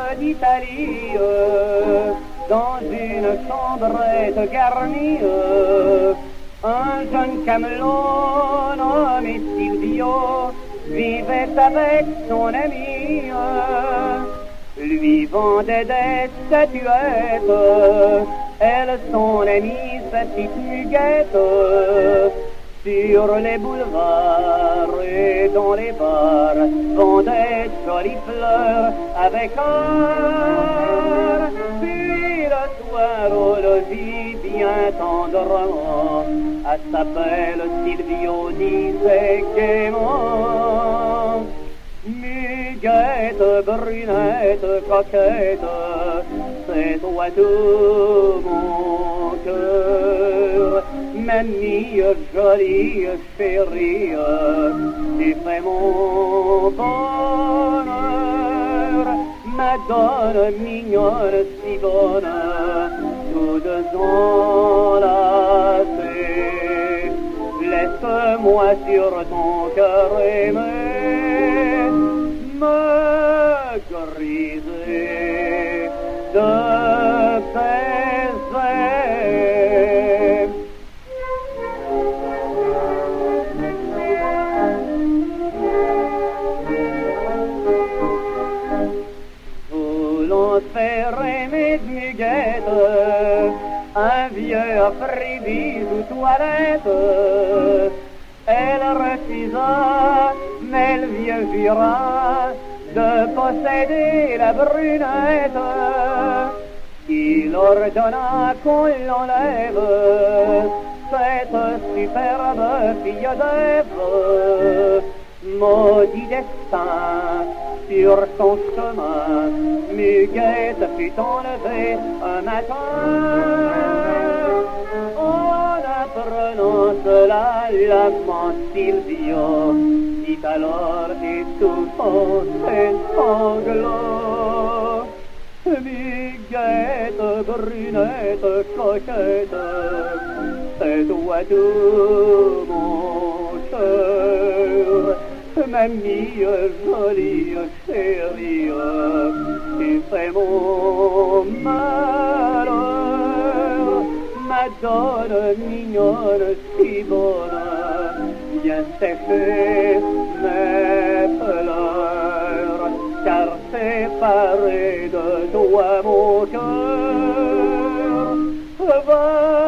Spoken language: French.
d'Italie, dans une chambrette garnie, un jeune camelot nommé Silvio vivait avec son ami. Lui vendait des statuettes, elle, son amie, sa petite muguette. Sur les boulevards et dans les bars, vendait jolies fleurs avec or. Puis le soir au logis, bien tendrement, à sa belle Silvio disait gaiement: Muguette, brunette, coquette, c'est toi tout mon cœur. Mamie jolie, chérie, tu fais mon bonheur. Madone mignonne, si bonne, tous deux enlacés. Laisse-moi sur ton cœur aimé me griser de baisers. Voulant faire aimer de muguette, un vieux offrit bisous toilette. Elle refusa, mais le vieux jura de posséder la brunette. Il ordonna qu'on l'enlève, cette superbe fille d'Ève. Maudit destin, sur son chemin, Muguette fut enlevée un matin. En apprenant cela, l'amant Silvio dit alors étouffant ses sanglots: Muguette, brunette, coquette, c'est toi tout mon cœur. Mamie jolie, chérie, tu fais mon malheur. Madone mignonne, si bonne, viens sécher mes pleurs, car séparé de toi mon cœur va